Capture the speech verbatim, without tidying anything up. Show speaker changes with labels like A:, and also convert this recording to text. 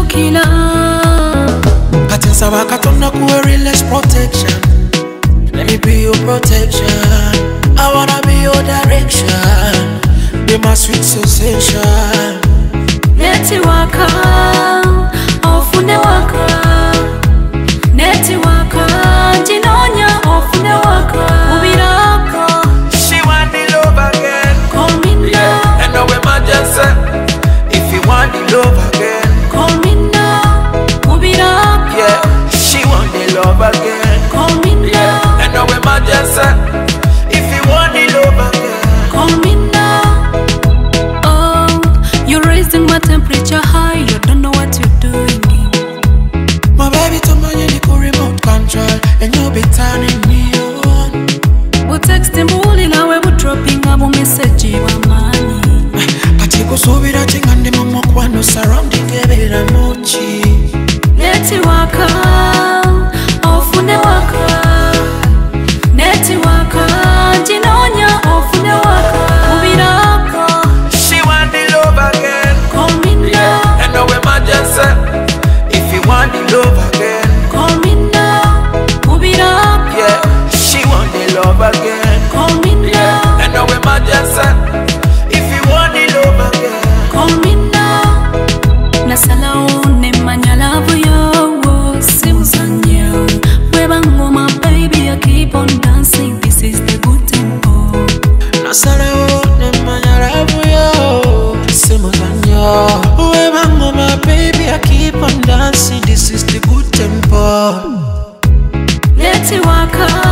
A: chukila
B: Kati nsaba Katonda kuwe realest protection. Let me be your protection. I wanna be your direction. Be my sweet sensation.
A: Neti waka ofune waka Neti waka jinonya ofune waka Ubiraka
B: She want the love again.
A: Call me now,
B: Yeah, and no emergency. If you want the love again.
A: call me now, Ubiraka
B: Yeah, she want the love again.
A: Call me now,
B: Yeah, and no emergency. If you want the love again.
A: call me now. Oh, you're raising my temperature high. You don't know what you're doing.
B: My baby to man you the remote control, and you'll be turning me on.
A: Bu texting bully now we're dropping a message wa money.
B: Kati kusubira chingandi mama kwano surrounding ebera mochi.
A: Neti waka ofune waka Neti waka jinonya ofune waka Ubiraka
B: She want the love again.
A: call me now,
B: And no emergency. If you want the love again.
A: call me now, Ubiraka
B: Yeah, she want the love again.
A: call me now,
B: And no emergency. If you want the love again.
A: call me now. Nasala one manya love yo simuzanyo. Weba ngoma baby I keep on dancing. This is the good tempo.
B: Nasala one manya love yo simuzanyo. Weba ngoma baby I keep on dancing. This is the good tempo.
A: Neti waka